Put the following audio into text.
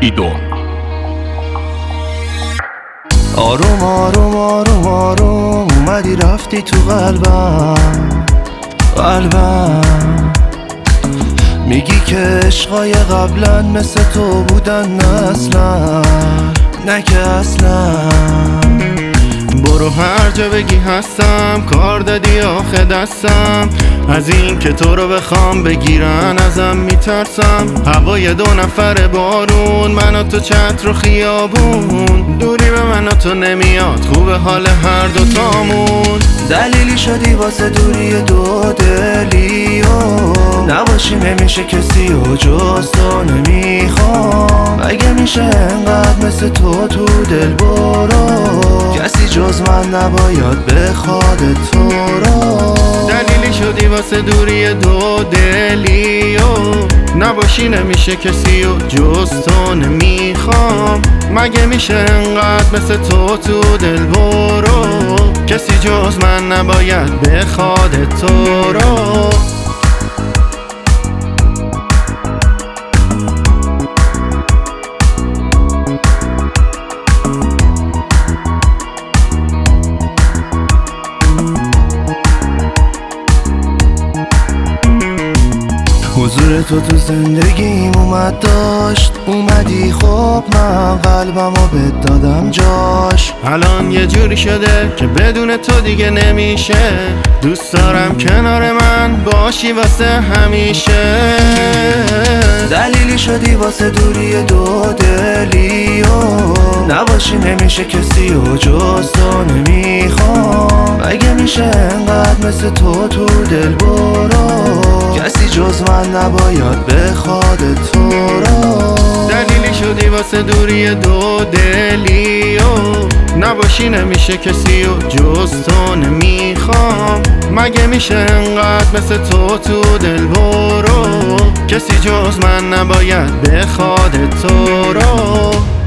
ایدو. آروم آروم آروم آروم اومدی رفتی تو قلبم میگی که عشقای قبلا مثل تو بودن نه اصلا، نه که اصلا. برو هر جا بگی هستم، کار دادی آخه دستم. از این که تو رو بخوام بگیرن ازم میترسم. هوای 2 نفر بارون، من و تو چتر و خیابون. دوری به من و تو نمیاد، خوبه حال هر دوتامون. دلیلی شدی واسه دوری 2 دلی و نباشی نمیشه کسی و جز تو نمیخوام. اگه میشه انقدر مثل تو دل برو، کسی جز من نباید بخواد تو رو. دلیلی شدی واسه دوری 2 دلی و نباشی نمیشه کسی و جز تو نمیخوام. مگه میشه انقدر مثل تو دل برو، کسی جز من نباید بخواد تو رو. حضور تو زندگیم اومدی خب من قلبمو بهت دادم جاش. الان یه جوری شده که بدون تو دیگه نمیشه. دوست دارم کنار من باشی واسه همیشه. دلیلی شدی واسه دوری 2 دلی و نباشی نمیشه کسی و جز تو نمیخوام. اگه میشه انقدر مثل تو دل برو، کسی جز من نباید بخواد تو رو. دلیلی شدی واسه دوری 2 دلی و نباشی نمیشه کسی و جز تو نمیخوام. مگه میشه انقدر مثل تو دل برو، کسی جز من نباید بخواد تو رو.